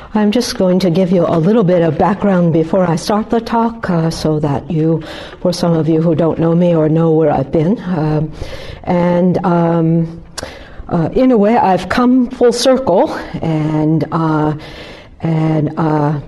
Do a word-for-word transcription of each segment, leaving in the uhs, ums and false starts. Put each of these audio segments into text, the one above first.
I'm just going to give you a little bit of background before I start the talk, uh, so that you, for some of you who don't know me or know where I've been, um, and um, uh, in a way I've come full circle, and uh, and uh,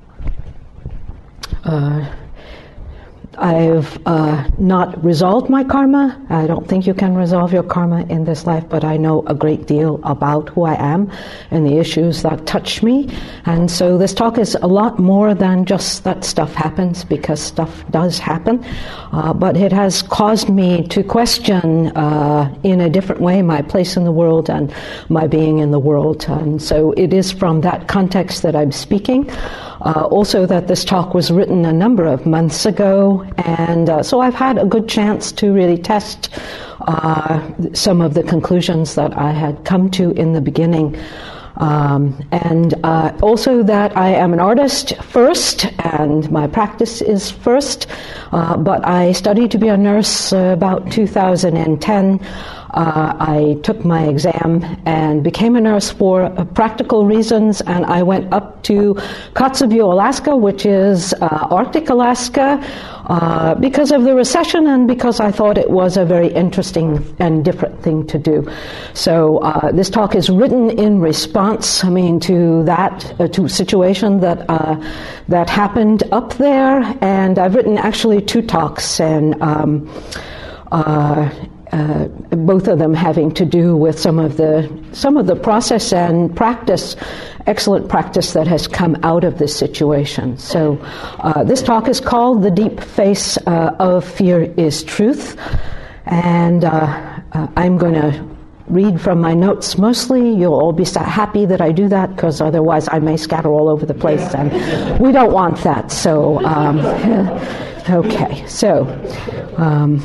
uh, I've uh, not resolved my karma. I don't think you can resolve your karma in this life, but I know a great deal about who I am and the issues that touch me. And so this talk is a lot more than just that stuff happens, because stuff does happen. Uh, but it has caused me to question uh, in a different way my place in the world and my being in the world. And so it is from that context that I'm speaking. Uh, also that this talk was written a number of months ago, and uh, so I've had a good chance to really test uh, some of the conclusions that I had come to in the beginning. Um, and uh, also that I am an artist first, and my practice is first, uh, but I studied to be a nurse uh, about two thousand ten. Uh, I took my exam and became a nurse for uh, practical reasons, and I went up to Kotzebue, Alaska, which is uh, Arctic Alaska, uh, because of the recession and because I thought it was a very interesting and different thing to do. So uh, this talk is written in response, I mean, to that, uh, to a situation that, uh, that happened up there, and I've written actually two talks, and um, uh, Uh, both of them having to do with some of the some of the process and practice, excellent practice that has come out of this situation. So uh, this talk is called "The Deep Face uh, of Fear is Truth," and uh, uh, I'm going to read from my notes mostly. You'll all be so happy that I do that, because otherwise I may scatter all over the place, and we don't want that. So um, okay, so. Um,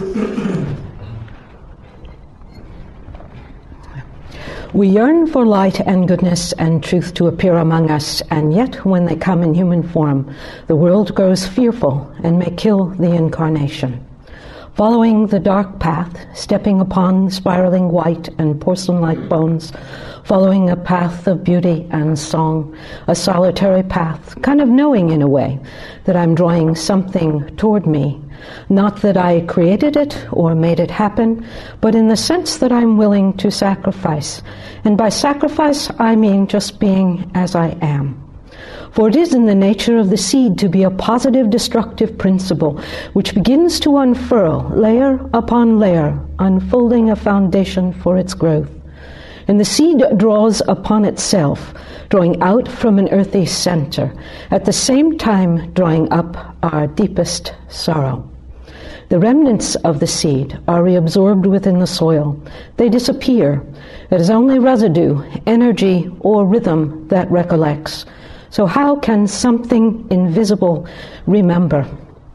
We yearn for light and goodness and truth to appear among us, and yet when they come in human form, the world grows fearful and may kill the incarnation. Following the dark path, stepping upon spiraling white and porcelain-like bones, following a path of beauty and song, a solitary path, kind of knowing in a way that I'm drawing something toward me. Not that I created it or made it happen, but in the sense that I'm willing to sacrifice. And by sacrifice, I mean just being as I am. For it is in the nature of the seed to be a positive destructive principle, which begins to unfurl, layer upon layer, unfolding a foundation for its growth. And the seed draws upon itself, drawing out from an earthy center, at the same time drawing up our deepest sorrow. The remnants of the seed are reabsorbed within the soil. They disappear. It is only residue, energy, or rhythm that recollects. So how can something invisible remember?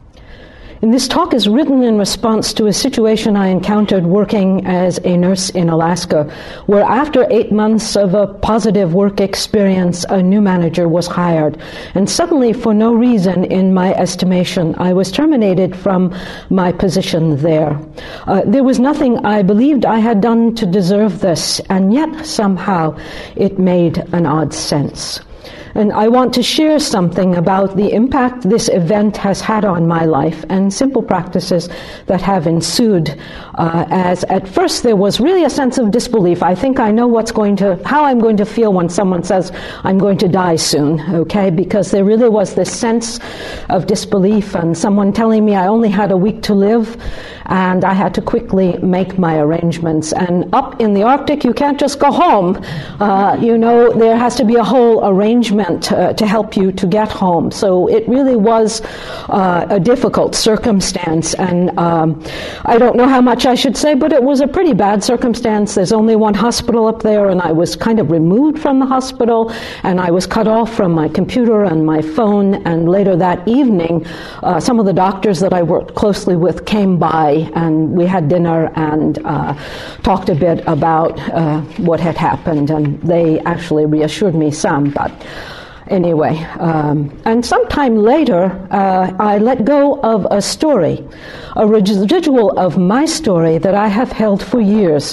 And this talk is written in response to a situation I encountered working as a nurse in Alaska, where after eight months of a positive work experience, a new manager was hired. And suddenly, for no reason in my estimation, I was terminated from my position there. Uh, there was nothing I believed I had done to deserve this, and yet somehow it made an odd sense. And I want to share something about the impact this event has had on my life and simple practices that have ensued. Uh, as at first there was really a sense of disbelief. I think I know what's going to, how I'm going to feel when someone says I'm going to die soon, okay? Because there really was this sense of disbelief and someone telling me I only had a week to live, and I had to quickly make my arrangements. And up in the Arctic, you can't just go home. Uh, you know, there has to be a whole arrangement Uh, to help you to get home. So it really was uh, a difficult circumstance, and um, I don't know how much I should say, but it was a pretty bad circumstance. There's only one hospital up there, and I was kind of removed from the hospital, and I was cut off from my computer and my phone, and later that evening, uh, some of the doctors that I worked closely with came by, and we had dinner and uh, talked a bit about uh, what had happened, and they actually reassured me some, but Anyway, um, and sometime later, uh, I let go of a story, a residual of my story that I have held for years,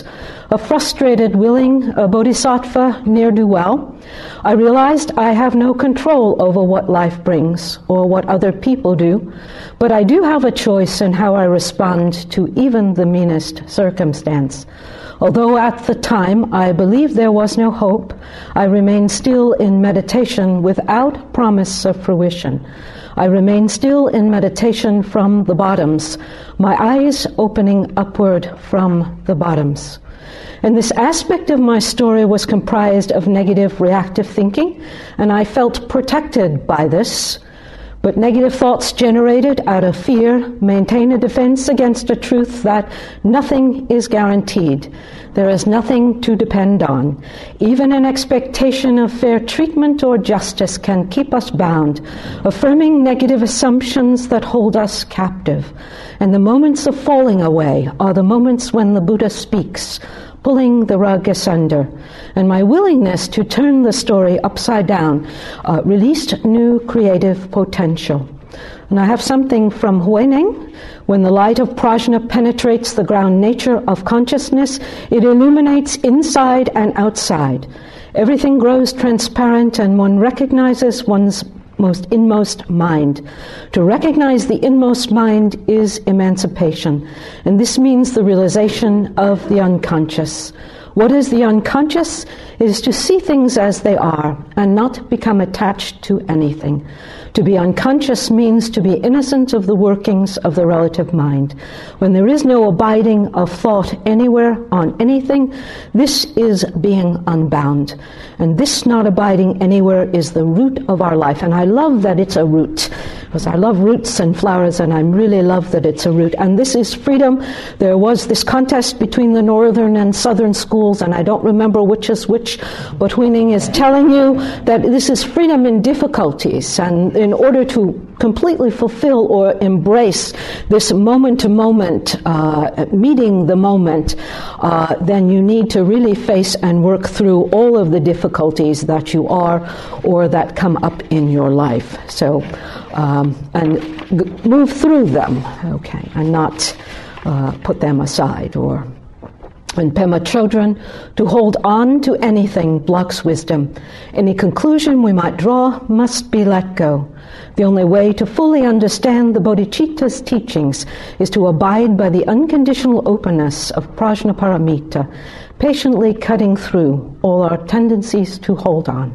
a frustrated, willing a bodhisattva ne'er-do-well, I realized I have no control over what life brings or what other people do, but I do have a choice in how I respond to even the meanest circumstance. Although at the time I believed there was no hope, I remained still in meditation without promise of fruition. I remained still in meditation from the bottoms, my eyes opening upward from the bottoms. And this aspect of my story was comprised of negative reactive thinking, and I felt protected by this. But negative thoughts generated out of fear maintain a defense against a truth that nothing is guaranteed. There is nothing to depend on. Even an expectation of fair treatment or justice can keep us bound, affirming negative assumptions that hold us captive. And the moments of falling away are the moments when the Buddha speaks, pulling the rug asunder. And my willingness to turn the story upside down uh, released new creative potential. And I have something from Huineng. When the light of prajna penetrates the ground nature of consciousness, it illuminates inside and outside. Everything grows transparent and one recognizes one's most inmost mind. To recognize the inmost mind is emancipation, and this means the realization of the unconscious. What is the unconscious? It is to see things as they are and not become attached to anything. To be unconscious means to be innocent of the workings of the relative mind. When there is no abiding of thought anywhere on anything, this is being unbound. And this not abiding anywhere is the root of our life. And I love that it's a root, because I love roots and flowers, and I really love that it's a root. And this is freedom. There was this contest between the northern and southern schools, and I don't remember which is which, but Huineng is telling you that this is freedom in difficulties, and in order to completely fulfill or embrace this moment-to-moment, uh, meeting the moment, uh, then you need to really face and work through all of the difficulties that you are or that come up in your life. So, um, and g- move through them, okay, and not uh, put them aside. Or in Pema Chodron, to hold on to anything blocks wisdom. Any conclusion we might draw must be let go. The only way to fully understand the bodhicitta's teachings is to abide by the unconditional openness of prajnaparamita, patiently cutting through all our tendencies to hold on.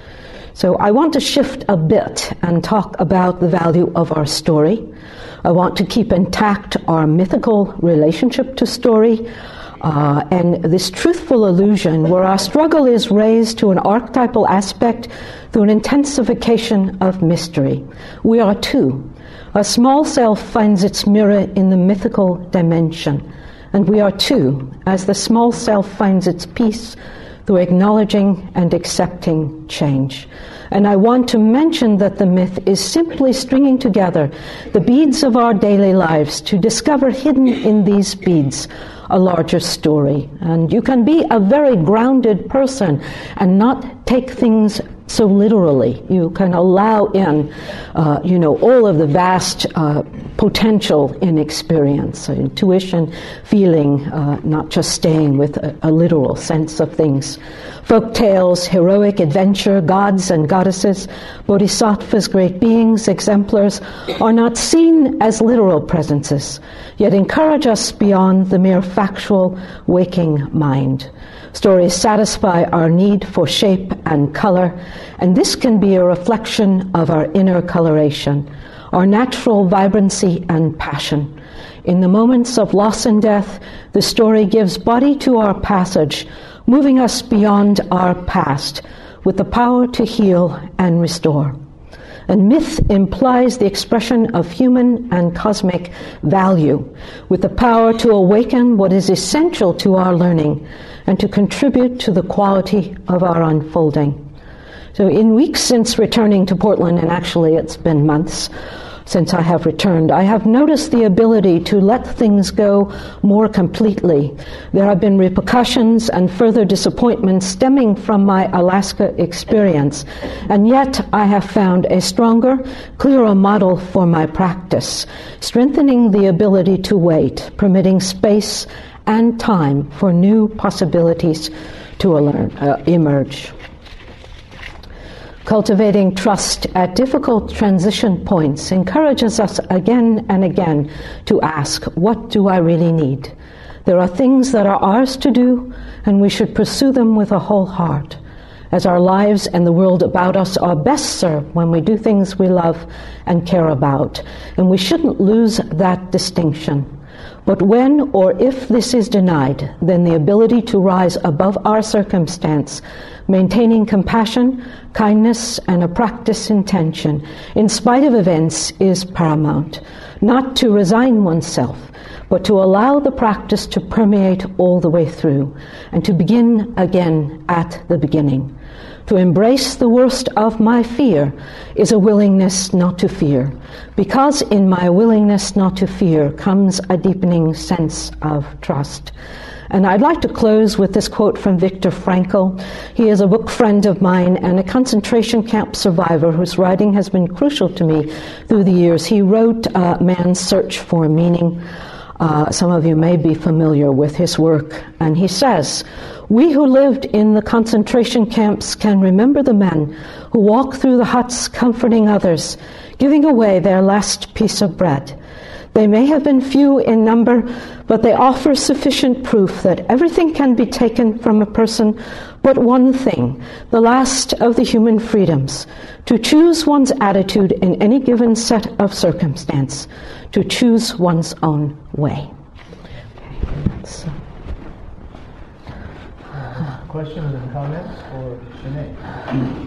So I want to shift a bit and talk about the value of our story. I want to keep intact our mythical relationship to story, Uh, and this truthful illusion where our struggle is raised to an archetypal aspect through an intensification of mystery. We are two. A small self finds its mirror in the mythical dimension, and we are two, as the small self finds its peace through acknowledging and accepting change. And I want to mention that the myth is simply stringing together the beads of our daily lives to discover hidden in these beads a larger story. And you can be a very grounded person and not take things so literally. You can allow in, uh, you know, all of the vast uh, potential in experience, so intuition, feeling, uh, not just staying with a, a literal sense of things. Folk tales, heroic adventure, gods and goddesses, bodhisattvas, great beings, exemplars, are not seen as literal presences, yet encourage us beyond the mere factual waking mind. Stories satisfy our need for shape and color, and this can be a reflection of our inner coloration, our natural vibrancy and passion. In the moments of loss and death, the story gives body to our passage, moving us beyond our past with the power to heal and restore. And myth implies the expression of human and cosmic value, with the power to awaken what is essential to our learning and to contribute to the quality of our unfolding. So in weeks since returning to Portland, and actually it's been months since I have returned, I have noticed the ability to let things go more completely. There have been repercussions and further disappointments stemming from my Alaska experience, and yet I have found a stronger, clearer model for my practice, strengthening the ability to wait, permitting space and time for new possibilities to uh, emerge. Cultivating trust at difficult transition points encourages us again and again to ask, what do I really need? There are things that are ours to do, and we should pursue them with a whole heart, as our lives and the world about us are best served when we do things we love and care about, and we shouldn't lose that distinction. But when or if this is denied, then the ability to rise above our circumstance, maintaining compassion, kindness, and a practiced intention, in spite of events, is paramount. Not to resign oneself, but to allow the practice to permeate all the way through, and to begin again at the beginning. To embrace the worst of my fear is a willingness not to fear, because in my willingness not to fear comes a deepening sense of trust. And I'd like to close with this quote from Viktor Frankl. He is a book friend of mine and a concentration camp survivor whose writing has been crucial to me through the years. He wrote uh, Man's Search for Meaning. Uh, some of you may be familiar with his work. And he says, "We who lived in the concentration camps can remember the men who walk through the huts comforting others, giving away their last piece of bread. They may have been few in number, but they offer sufficient proof that everything can be taken from a person but one thing, the last of the human freedoms, to choose one's attitude in any given set of circumstance, to choose one's own way." Okay, so. Questions and comments for Sinead?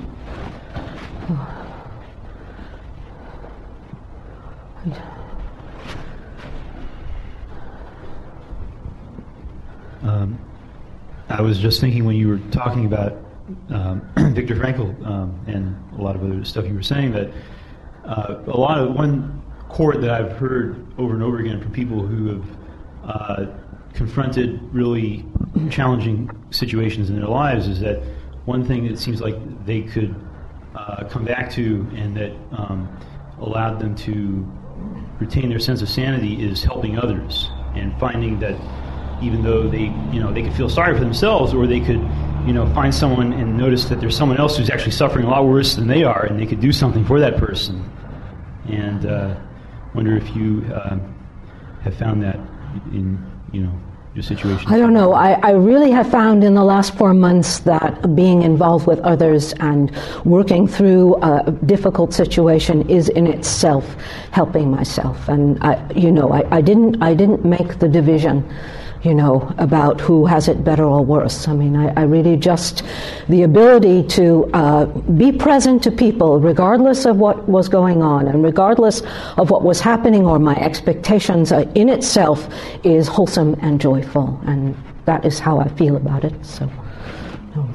Um, I was just thinking when you were talking about um, Viktor Frankl um, and a lot of other stuff you were saying, that uh, a lot of one quote that I've heard over and over again from people who have uh, confronted really challenging situations in their lives is that one thing that seems like they could uh, come back to and that um, allowed them to retain their sense of sanity is helping others and finding that even though they, you know, they could feel sorry for themselves, or they could, you know, find someone and notice that there's someone else who's actually suffering a lot worse than they are, and they could do something for that person. And uh, wonder if you uh, have found that in, you know, your situation. I don't know. I, I really have found in the last four months that being involved with others and working through a difficult situation is in itself helping myself. And I, you know, I, I didn't, I didn't make the division, you know, about who has it better or worse. I mean, I, I really just, the ability to uh, be present to people regardless of what was going on and regardless of what was happening or my expectations uh, in itself is wholesome and joyful. And that is how I feel about it. So, no.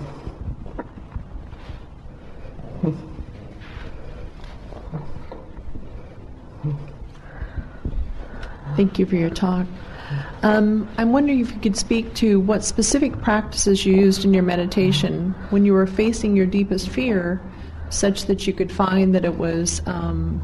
Thank you for your talk. Um, I'm wondering if you could speak to what specific practices you used in your meditation when you were facing your deepest fear, such that you could find that it was um,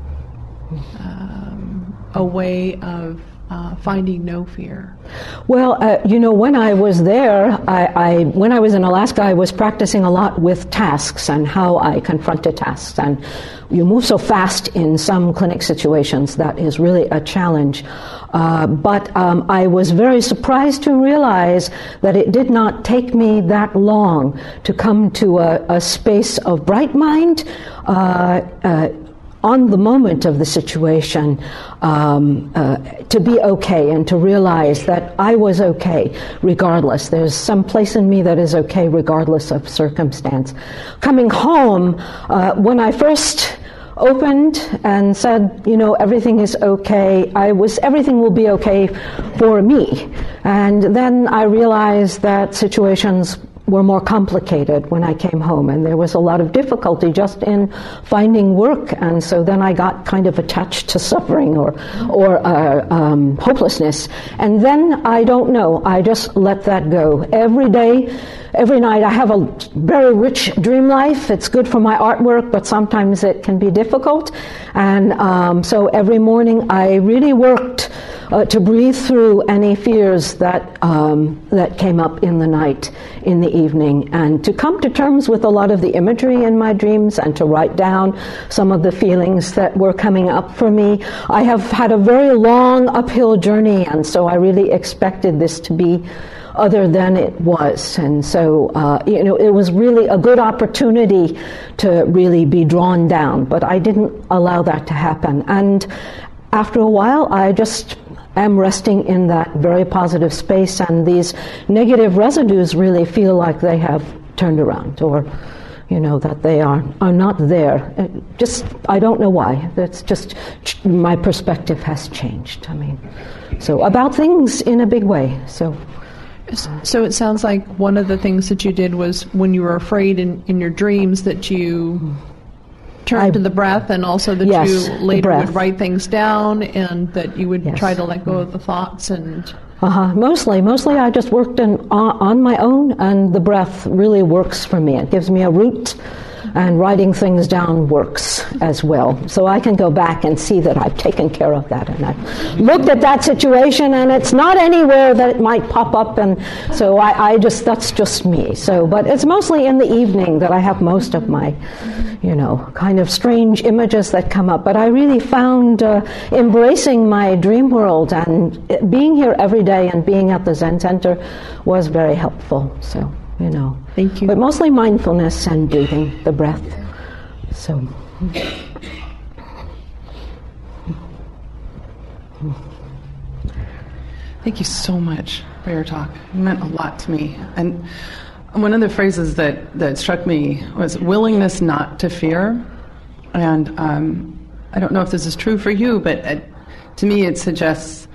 um, a way of uh, finding no fear. Well, uh, you know, when I was there, I, I when I was in Alaska, I was practicing a lot with tasks and how I confronted tasks. And you move so fast in some clinic situations that is really a challenge. Uh, but um, I was very surprised to realize that it did not take me that long to come to a, a space of bright mind uh, uh, on the moment of the situation, um, uh, to be okay and to realize that I was okay regardless. There's some place in me that is okay regardless of circumstance. Coming home, uh, when I first opened and said, you know, everything is okay, I was, everything will be okay for me. And then I realized that situations were more complicated when I came home, and there was a lot of difficulty just in finding work, and so then I got kind of attached to suffering or or uh, um, hopelessness, and then I don't know, I just let that go. Every day every night I have a very rich dream life. It's good for my artwork, but sometimes it can be difficult. And um, so every morning I really worked uh, to breathe through any fears that um, that came up in the night, in the evening, and to come to terms with a lot of the imagery in my dreams and to write down some of the feelings that were coming up for me. I have had a very long uphill journey, and so I really expected this to be other than it was. And so, uh, you know, it was really a good opportunity to really be drawn down, but I didn't allow that to happen. And after a while, I just am resting in that very positive space, and these negative residues really feel like they have turned around, or, you know, that they are, are not there. It just, I don't know why. It's just, my perspective has changed. I mean, so about things in a big way, so... So it sounds like one of the things that you did was when you were afraid in, in your dreams that you turned I, to the breath, and also that yes, you later would write things down, and that you would yes. try to let go of the thoughts. And uh-huh. Mostly, mostly I just worked in, on, on my own, and the breath really works for me. It gives me a route, and writing things down works as well. So I can go back and see that I've taken care of that, and I've looked at that situation, and it's not anywhere that it might pop up, and so I, I just, that's just me. So, but it's mostly in the evening that I have most of my, you know, kind of strange images that come up. But I really found uh, embracing my dream world and being here every day and being at the Zen Center was very helpful. So, you know. Thank you. But mostly mindfulness and breathing, the breath. So. Thank you so much for your talk. It meant a lot to me. And one of the phrases that, that struck me was willingness not to fear. And um, I don't know if this is true for you, but it, to me it suggests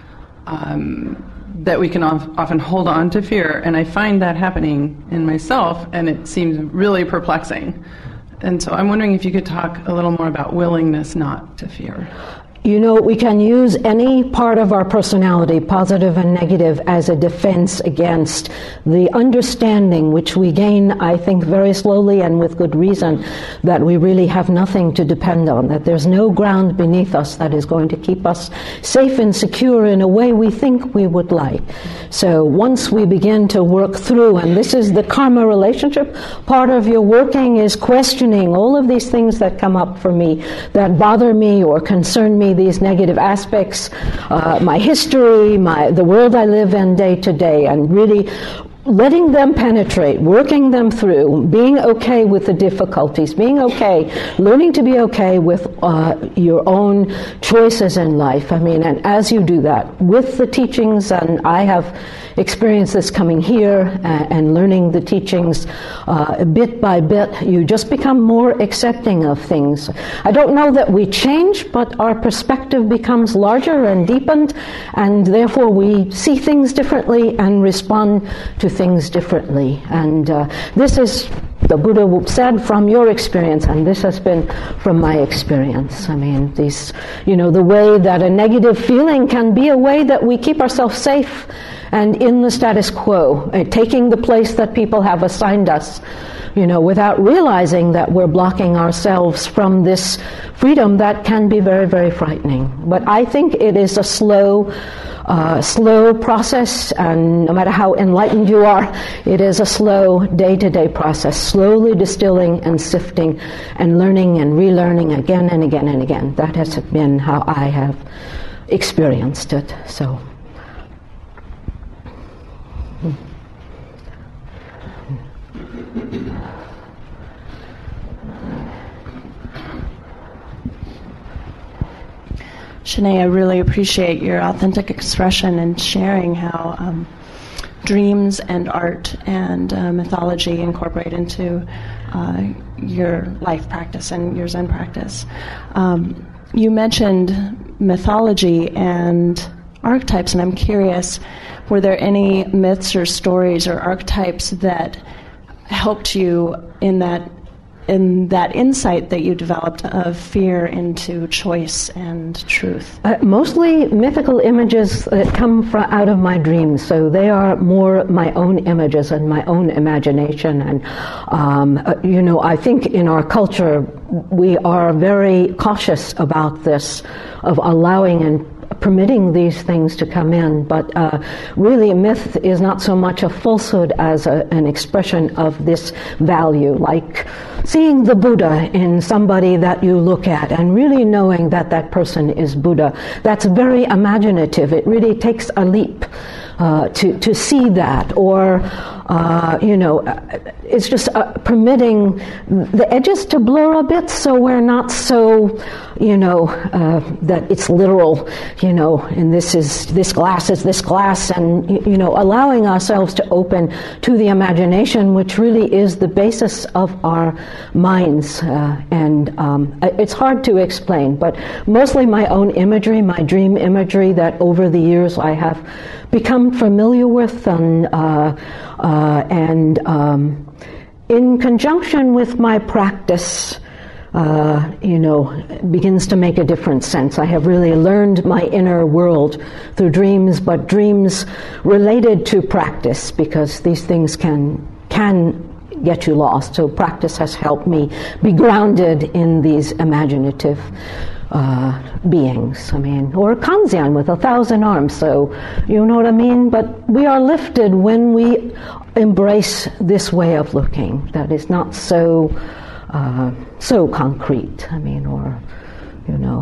um, that we can of, often hold on to fear. And I find that happening in myself, and it seems really perplexing. And so I'm wondering if you could talk a little more about willingness not to fear. You know, we can use any part of our personality, positive and negative, as a defense against the understanding which we gain, I think, very slowly and with good reason, that we really have nothing to depend on, that there's no ground beneath us that is going to keep us safe and secure in a way we think we would like. So once we begin to work through, and this is the karma relationship, part of your working is questioning all of these things that come up for me, that bother me or concern me, these negative aspects, uh, my history, my the world I live in day to day, and really letting them penetrate, working them through, being okay with the difficulties, being okay, learning to be okay with uh, your own choices in life. I mean, and as you do that with the teachings, and I have experienced this coming here and, and learning the teachings uh, bit by bit, you just become more accepting of things. I don't know that we change, but our perspective becomes larger and deepened, and therefore we see things differently and respond to things differently. And uh, this is, the Buddha said, from your experience, and this has been from my experience. I mean, these, you know, the way that a negative feeling can be a way that we keep ourselves safe and in the status quo, uh, taking the place that people have assigned us, you know, without realizing that we're blocking ourselves from this freedom that can be very, very frightening. But I think it is a slow Uh, slow process, and no matter how enlightened you are, it is a slow day-to-day process, slowly distilling and sifting and learning and relearning again and again and again. That has been how I have experienced it. So. Shanae, I really appreciate your authentic expression and sharing how um, dreams and art and uh, mythology incorporate into uh, your life practice and your Zen practice. Um, you mentioned mythology and archetypes, and I'm curious, were there any myths or stories or archetypes that helped you in that in that insight that you developed of fear into choice and truth? Uh, mostly mythical images that come from out of my dreams, so they are more my own images and my own imagination. And um, uh, you know, I think in our culture we are very cautious about this, of allowing and permitting these things to come in, but uh, really myth is not so much a falsehood as a, an expression of this value, like seeing the Buddha in somebody that you look at and really knowing that that person is Buddha. That's very imaginative. It really takes a leap uh, to, to see that, or Uh, you know, it's just uh, permitting the edges to blur a bit, so we're not so, you know, uh, that it's literal, you know, and this is, this glass is this glass, and, you know, allowing ourselves to open to the imagination, which really is the basis of our minds. Uh, and um, it's hard to explain, but mostly my own imagery, my dream imagery that over the years I have become familiar with, and uh, uh, and um, in conjunction with my practice, uh, you know, begins to make a different sense. I have really learned my inner world through dreams, but dreams related to practice, because these things can can get you lost. So practice has helped me be grounded in these imaginative Uh, beings. I mean, or Kanzeon with a thousand arms, so you know what I mean? But we are lifted when we embrace this way of looking that is not so uh, so concrete. I mean, or, you know.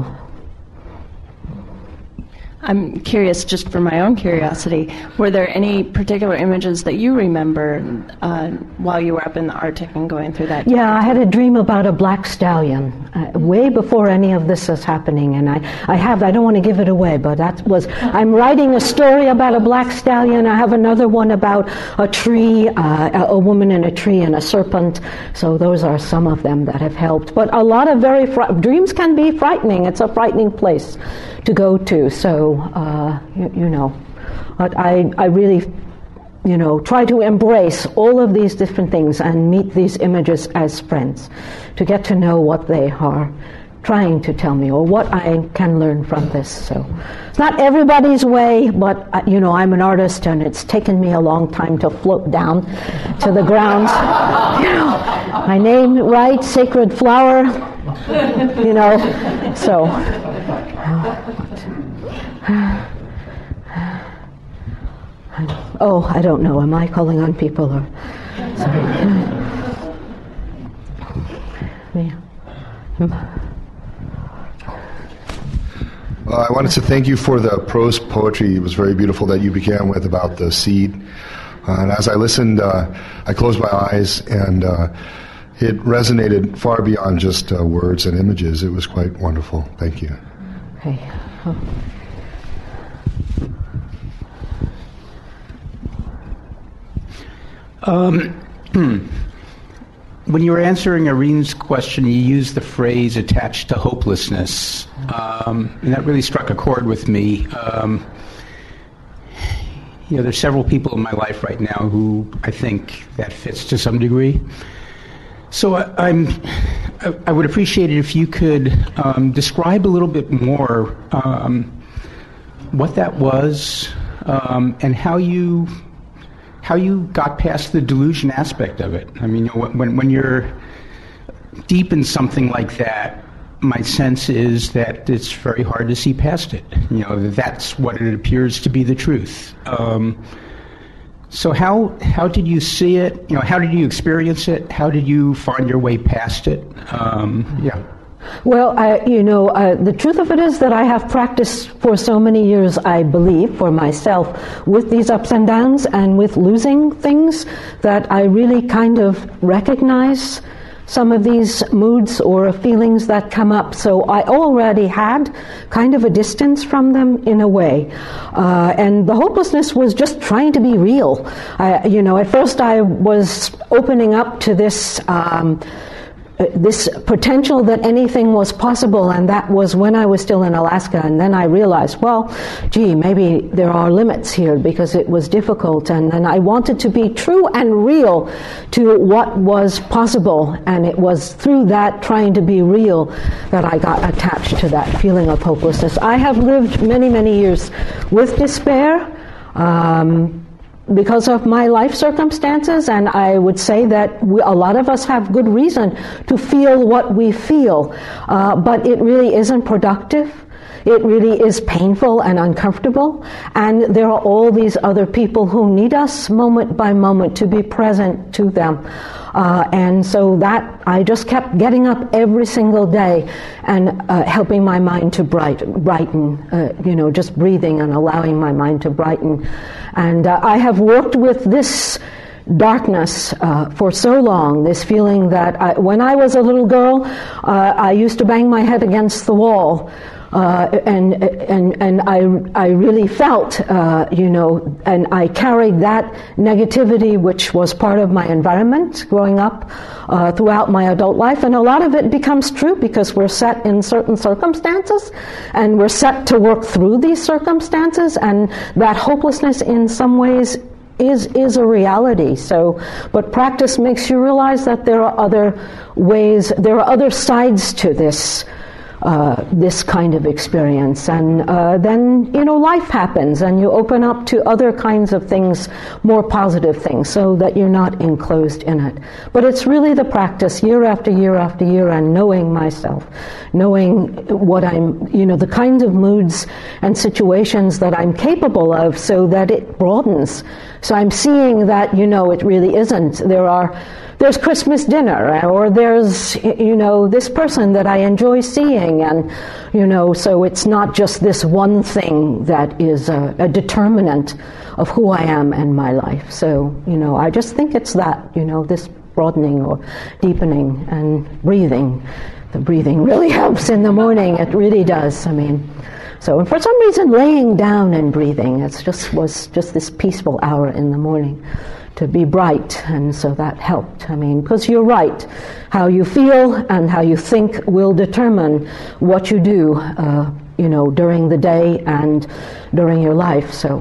I'm curious, just for my own curiosity, were there any particular images that you remember uh, while you were up in the Arctic and going through that? Yeah, I had a dream about a black stallion uh, way before any of this is happening, and I, I have, I don't want to give it away, but that was, I'm writing a story about a black stallion. I have another one about a tree, uh, a woman in a tree and a serpent, so those are some of them that have helped. But a lot of very, fr- dreams can be frightening. It's a frightening place to go to, so uh, you, you know, but I, I really, you know, try to embrace all of these different things and meet these images as friends, to get to know what they are trying to tell me, or what I can learn from this. So it's not everybody's way, but uh, you know, I'm an artist, and it's taken me a long time to float down to the ground. You know, my name right, sacred flower. You know, so. Oh, I don't know. Am I calling on people, or? Sorry. Uh, I wanted to thank you for the prose poetry. It was very beautiful that you began with about the seed. Uh, and as I listened, uh, I closed my eyes, and uh, it resonated far beyond just uh, words and images. It was quite wonderful. Thank you. Okay. Oh. Um, when you were answering Irene's question, you used the phrase "attached to hopelessness," um, and that really struck a chord with me. Um, you know, there's several people in my life right now who I think that fits to some degree. So I, I'm, I, I would appreciate it if you could um, describe a little bit more um, what that was, um, and how you. how you got past the delusion aspect of it. I mean, you know, when when you're deep in something like that, my sense is that it's very hard to see past it. You know, that's what it appears to be the truth. Um, so how how did you see it? You know, how did you experience it? How did you find your way past it? Um, yeah. Well, I, you know, uh, the truth of it is that I have practiced for so many years, I believe, for myself, with these ups and downs and with losing things, that I really kind of recognize some of these moods or feelings that come up. So I already had kind of a distance from them in a way. Uh, and the hopelessness was just trying to be real. I, you know, at first I was opening up to this... Um, this potential that anything was possible, and that was when I was still in Alaska. And then I realized, well, gee, maybe there are limits here, because it was difficult, and, and I wanted to be true and real to what was possible, and it was through that trying to be real that I got attached to that feeling of hopelessness. I have lived many, many years with despair, um, because of my life circumstances, and I would say that we, a lot of us have good reason to feel what we feel, uh, but it really isn't productive. It really is painful and uncomfortable, and there are all these other people who need us moment by moment to be present to them. Uh, and so that I just kept getting up every single day and uh, helping my mind to bright, brighten, uh, you know, just breathing and allowing my mind to brighten. And uh, I have worked with this darkness uh, for so long, this feeling that I, when I was a little girl, uh, I used to bang my head against the wall. Uh, and and and I I really felt, uh, you know, and I carried that negativity, which was part of my environment growing up, uh, throughout my adult life, and a lot of it becomes true because we're set in certain circumstances, and we're set to work through these circumstances, and that hopelessness in some ways is is a reality. So, but practice makes you realize that there are other ways, there are other sides to this. Uh, this kind of experience, and uh, then you know life happens, and you open up to other kinds of things, more positive things, so that you're not enclosed in it. But it's really the practice, year after year after year, and knowing myself, knowing what I'm, you know, the kinds of moods and situations that I'm capable of, so that it broadens. So I'm seeing that you know it really isn't. There are. There's Christmas dinner, or there's, you know, this person that I enjoy seeing, and, you know, so it's not just this one thing that is a, a determinant of who I am and my life. So, you know, I just think it's that, you know, this broadening or deepening and breathing. The breathing really helps in the morning. It really does. I mean, so, and for some reason, laying down and breathing, it's just was just this peaceful hour in the morning to be bright, and so that helped. I mean, because you're right, how you feel and how you think will determine what you do, uh, you know, during the day and during your life. So,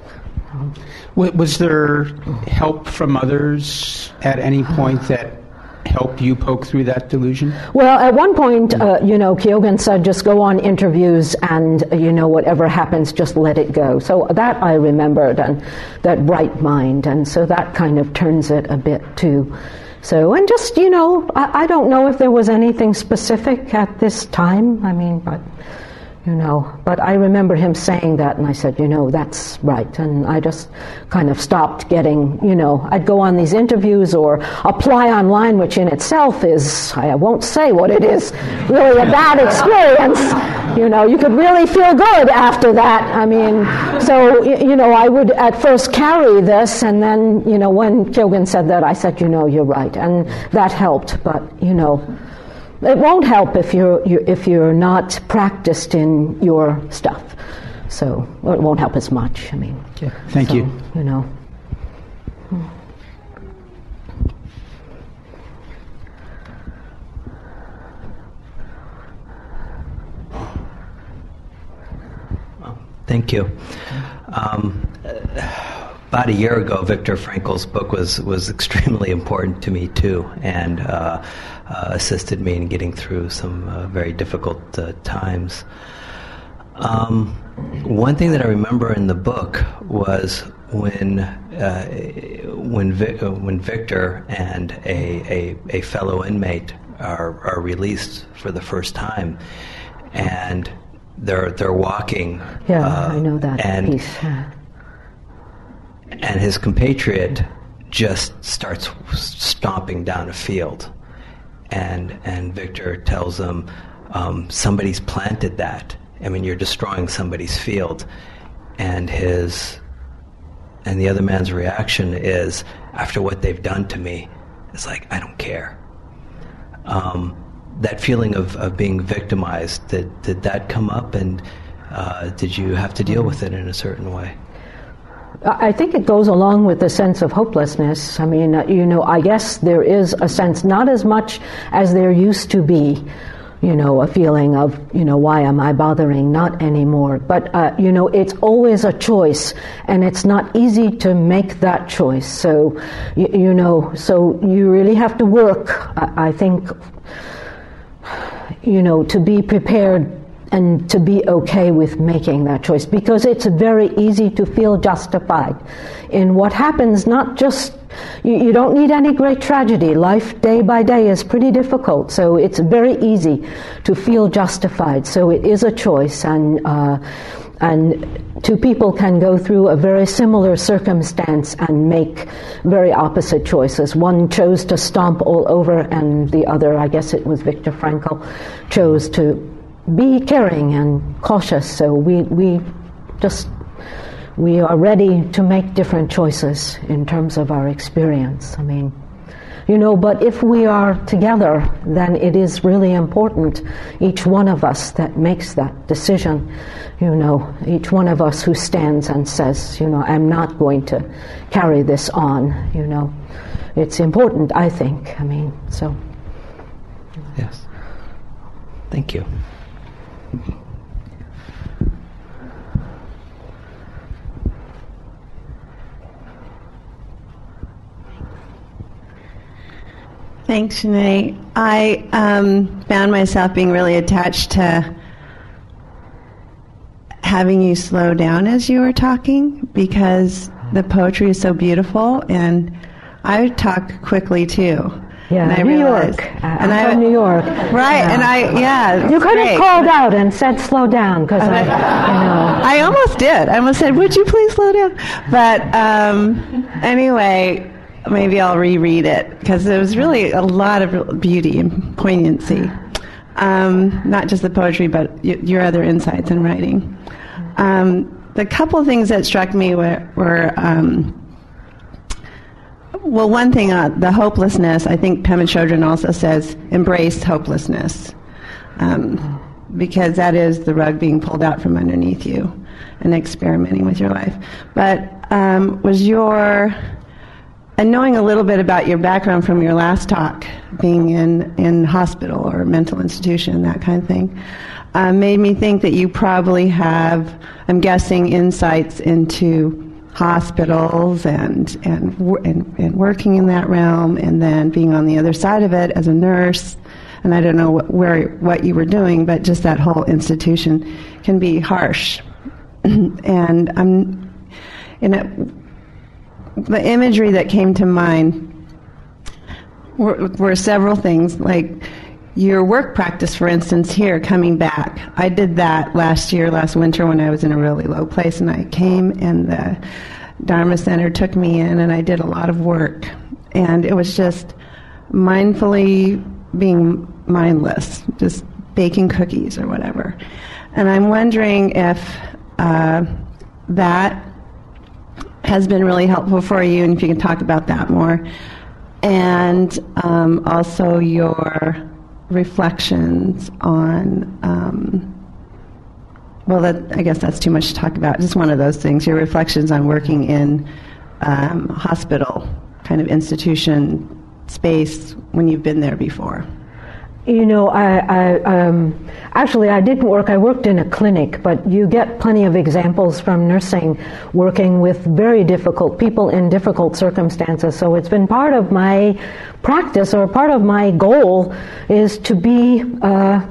um. Was there help from others at any point that helped you poke through that delusion? Well, at one point, uh, you know, Kyogen said, just go on interviews and, you know, whatever happens, just let it go. So that I remembered, and that bright mind, and so that kind of turns it a bit too. So, and just, you know, I, I don't know if there was anything specific at this time, I mean, but... You know, but I remember him saying that, and I said, you know, that's right. And I just kind of stopped getting, you know, I'd go on these interviews or apply online, which in itself is, I won't say what it is, really a bad experience. You know, you could really feel good after that. I mean, so, you know, I would at first carry this, and then, you know, when Kyogen said that, I said, you know, you're right. And that helped, but, you know, it won't help if you're, you're if you're not practiced in your stuff. So well, it won't help as much. I mean, yeah. Thank so, you. You know. Thank you. Um, about a year ago, Viktor Frankl's book was was extremely important to me too, and uh, uh, assisted me in getting through some uh, very difficult uh, times. Um, one thing that I remember in the book was when uh, when Vi- uh, when Viktor and a, a, a fellow inmate are are released for the first time, and they're they're walking. Yeah, uh, I know that and, piece. And his compatriot just starts stomping down a field, and and Viktor tells him, um, "Somebody's planted that. I mean, you're destroying somebody's field." And his and the other man's reaction is, after what they've done to me, it's like, I don't care. Um, that feeling of, of being victimized, did did that come up, and uh, did you have to deal with it in a certain way? I think it goes along with the sense of hopelessness. I mean, uh, you know, I guess there is a sense, not as much as there used to be, you know, a feeling of, you know, why am I bothering? Not anymore. But, uh, you know, it's always a choice, and it's not easy to make that choice. So, you, you know, so you really have to work, I, I think, you know, to be prepared and to be okay with making that choice, because it's very easy to feel justified in what happens. Not just, you, you don't need any great tragedy. Life day by day is pretty difficult, so it's very easy to feel justified. So it is a choice, and uh, and two people can go through a very similar circumstance and make very opposite choices. One chose to stomp all over, and the other, I guess it was Viktor Frankl, chose to be caring and cautious. So we we just we are ready to make different choices in terms of our experience. I mean, you know, but if we are together, then it is really important, each one of us that makes that decision, you know, each one of us who stands and says, you know, I'm not going to carry this on, you know. It's important, I think. I mean, so. Yes. Thank you. Thanks, Shanae. I um, found myself being really attached to having you slow down as you were talking, because the poetry is so beautiful, and I talk quickly too. Yeah, and I New realized, York. Uh, and I'm I, from New York. Right, yeah. and I, yeah. You could great. have called out and said, slow down, because I, you know. I almost did. I almost said, would you please slow down? But um, anyway, maybe I'll reread it, because there was really a lot of beauty and poignancy. Um, not just the poetry, but y- your other insights in writing. Um, the couple things that struck me were, were um, well, one thing, uh, the hopelessness. I think Pema Chodron also says, embrace hopelessness, um, because that is the rug being pulled out from underneath you and experimenting with your life. But um, was your, and knowing a little bit about your background from your last talk, being in, in hospital or mental institution, that kind of thing, uh, made me think that you probably have, I'm guessing, insights into hospitals and, and and and working in that realm, and then being on the other side of it as a nurse. And I don't know what, where what you were doing, but just that whole institution can be harsh. And I'm, you know, the imagery that came to mind were, were several things, like your work practice, for instance, here, coming back. I did that last year, last winter, when I was in a really low place, and I came, and the Dharma Center took me in, and I did a lot of work. And it was just mindfully being mindless, just baking cookies or whatever. And I'm wondering if uh, that has been really helpful for you, and if you can talk about that more. And um, also your reflections on, um, well, that, I guess that's too much to talk about. Just one of those things, your reflections on working in um, hospital kind of institution space when you've been there before. You know, I, I um, actually I didn't work. I worked in a clinic, but you get plenty of examples from nursing working with very difficult people in difficult circumstances. So it's been part of my practice, or part of my goal, is to be uh,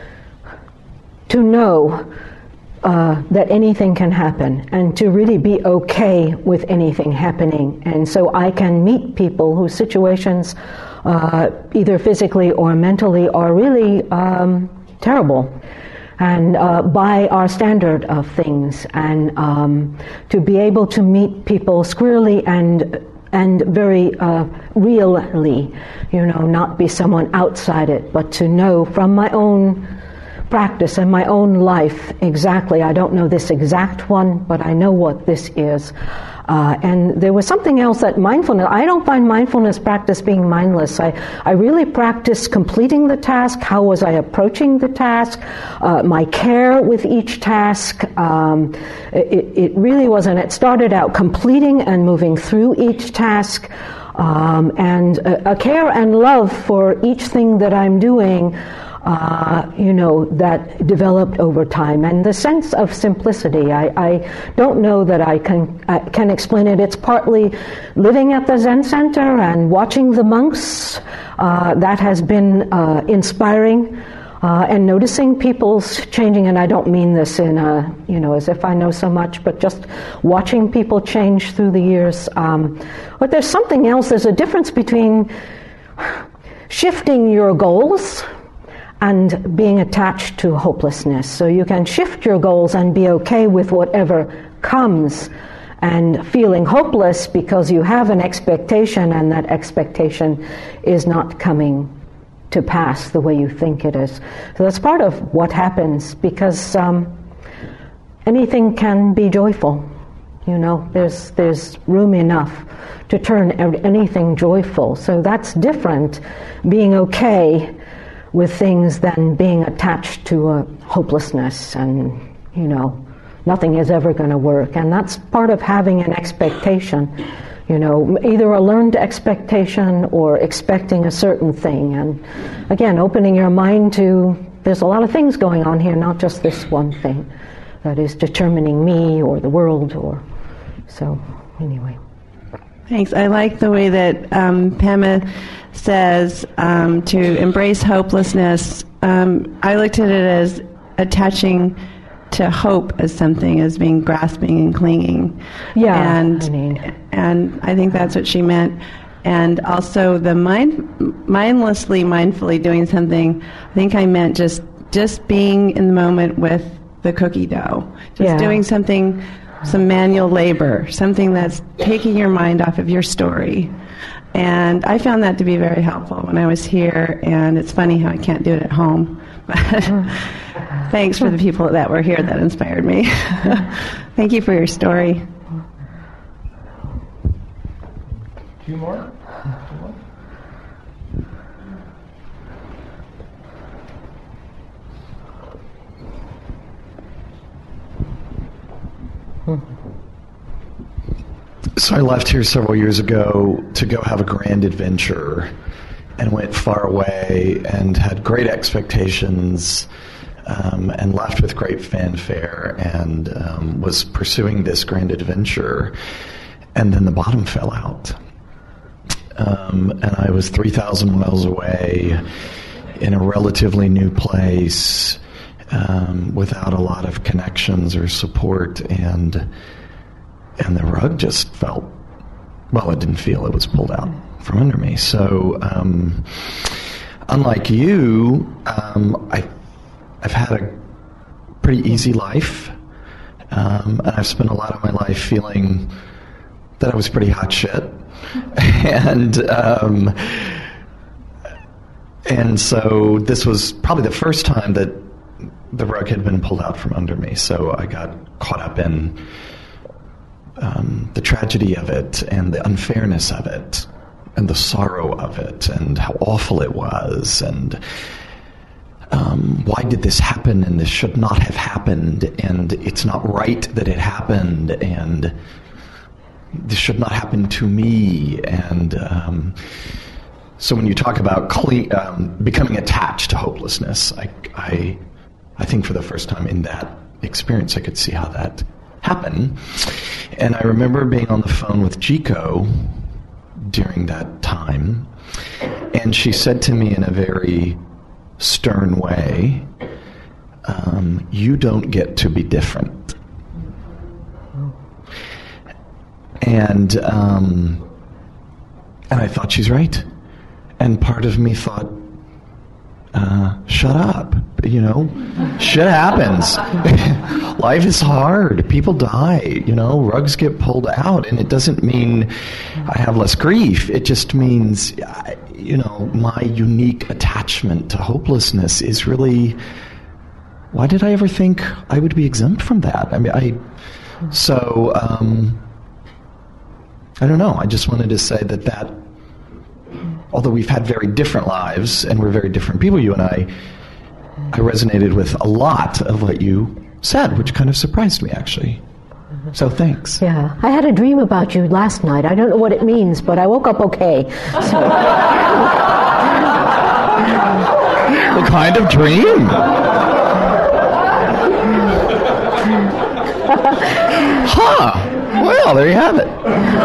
to know uh, that anything can happen, and to really be okay with anything happening. And so I can meet people whose situations, Uh, either physically or mentally, are really um, terrible, and uh, by our standard of things, and um, to be able to meet people squarely and and very uh, really, you know, not be someone outside it, but to know from my own practice in my own life exactly. I don't know this exact one, but I know what this is. Uh, and there was something else that mindfulness, I don't find mindfulness practice being mindless. I, I really practice completing the task. How was I approaching the task? Uh, my care with each task. Um, it, it really was, and it started out completing and moving through each task. Um, and a, a care and love for each thing that I'm doing, uh, you know, that developed over time. And the sense of simplicity, I, I don't know that I can I can explain it. It's partly living at the Zen Center and watching the monks. Uh, that has been uh, inspiring. Uh, and noticing people's changing, and I don't mean this in a, you know, as if I know so much, but just watching people change through the years. Um, but there's something else. There's a difference between shifting your goals and being attached to hopelessness. So you can shift your goals and be okay with whatever comes, and feeling hopeless because you have an expectation and that expectation is not coming to pass the way you think it is. So that's part of what happens, because um, anything can be joyful. You know, there's there's room enough to turn anything joyful. So that's different, being okay with things than being attached to a hopelessness and, you know, nothing is ever going to work. And that's part of having an expectation. You know, either a learned expectation or expecting a certain thing. And again, opening your mind to, there's a lot of things going on here, not just this one thing that is determining me or the world. Or so, anyway. Thanks. I like the way that um, Pema says um, to embrace hopelessness. Um, I looked at it as attaching to hope as something, as being grasping and clinging. Yeah, and I mean. and I think that's what she meant. And also the mind, mindlessly, mindfully doing something. I think I meant just just being in the moment with the cookie dough, just Yeah. doing something, some manual labor, something that's taking your mind off of your story. And I found that to be very helpful when I was here. And it's funny how I can't do it at home. Thanks for the people that were here that inspired me. Thank you for your story. Two more? Two more? So I left here several years ago to go have a grand adventure, and went far away and had great expectations, um, and left with great fanfare, and um, was pursuing this grand adventure, and then the bottom fell out. Um, and I was three thousand miles away in a relatively new place, um, without a lot of connections or support, and and the rug just felt, well, it didn't feel, it was pulled out from under me. So, um, unlike you, um, I, I've had a pretty easy life, um, and I've spent a lot of my life feeling that I was pretty hot shit, and um, and so this was probably the first time that the rug had been pulled out from under me. So I got caught up in um, the tragedy of it, and the unfairness of it, and the sorrow of it, and how awful it was, and um, why did this happen, and this should not have happened, and it's not right that it happened, and this should not happen to me. And um, so when you talk about cle- um, becoming attached to hopelessness, I, I, I think for the first time in that experience, I could see how that happened. And I remember being on the phone with Jiko during that time, and she said to me in a very stern way, um, you don't get to be different. And um, and I thought, she's right. And part of me thought, uh, shut up. You know, shit happens. Life is hard. People die. You know, rugs get pulled out, and it doesn't mean I have less grief. It just means, you know, my unique attachment to hopelessness is really why did I ever think I would be exempt from that? I mean, I, so, um, I don't know. I just wanted to say that that, although we've had very different lives and we're very different people, you and I, I resonated with a lot of what you said, which kind of surprised me, actually. So thanks. Yeah, I had a dream about you last night. I don't know what it means, but I woke up okay. So. What kind of dream? Huh. Well, there you have it.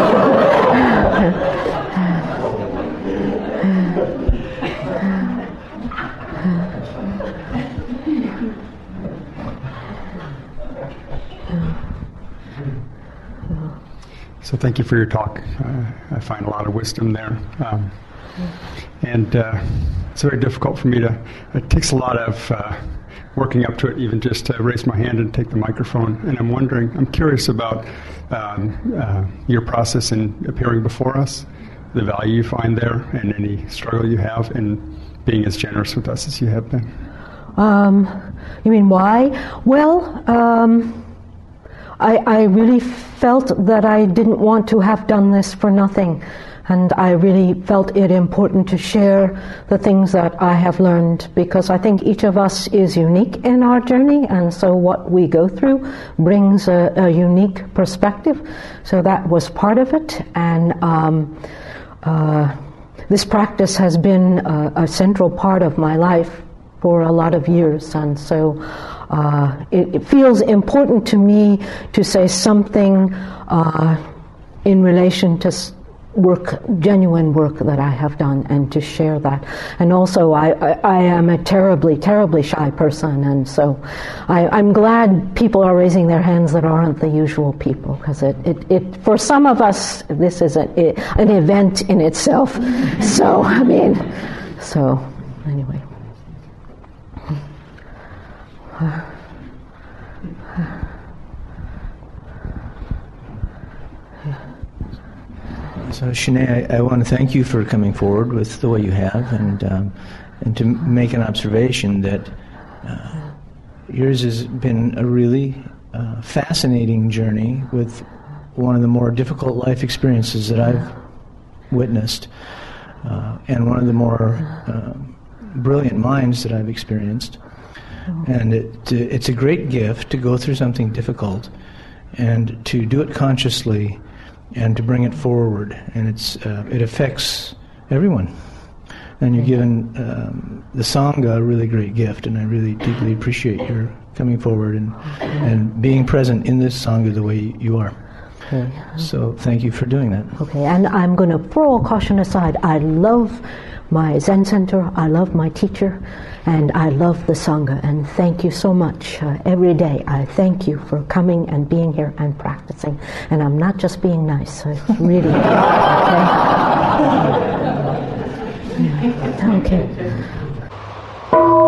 So thank you for your talk. Uh, I find a lot of wisdom there. Um, and uh, it's very difficult for me to, it takes a lot of uh, working up to it, even just to raise my hand and take the microphone. And I'm wondering, I'm curious about um, uh, your process in appearing before us, the value you find there, and any struggle you have in being as generous with us as you have been. Um, you mean why? Well, um, I, I really felt that I didn't want to have done this for nothing. And I really felt it important to share the things that I have learned, because I think each of us is unique in our journey, and so what we go through brings a, a unique perspective. So that was part of it, and um, uh, this practice has been a, a central part of my life for a lot of years, and so uh, it, it feels important to me to say something uh, in relation to work, genuine work that I have done, and to share that. And also, I, I, I am a terribly, terribly shy person, and so I, I'm glad people are raising their hands that aren't the usual people, because it, it, it, for some of us, this is a, it, an event in itself. So, I mean, so, anyway. So, Shanae, I, I want to thank you for coming forward with the way you have, and um, and to make an observation that uh, yours has been a really uh, fascinating journey with one of the more difficult life experiences that I've witnessed, uh, and one of the more uh, brilliant minds that I've experienced. And it, it's a great gift to go through something difficult and to do it consciously and to bring it forward. And it's uh, it affects everyone. And you're given um, the Sangha a really great gift, and I really deeply appreciate your coming forward and, and being present in this Sangha the way you are. Okay. So thank you for doing that. Okay, and I'm going to throw all caution aside. I love my Zen Center, I love my teacher, and I love the Sangha, and thank you so much. Uh, every day I thank you for coming and being here and practicing, and I'm not just being nice, I really, okay? Okay.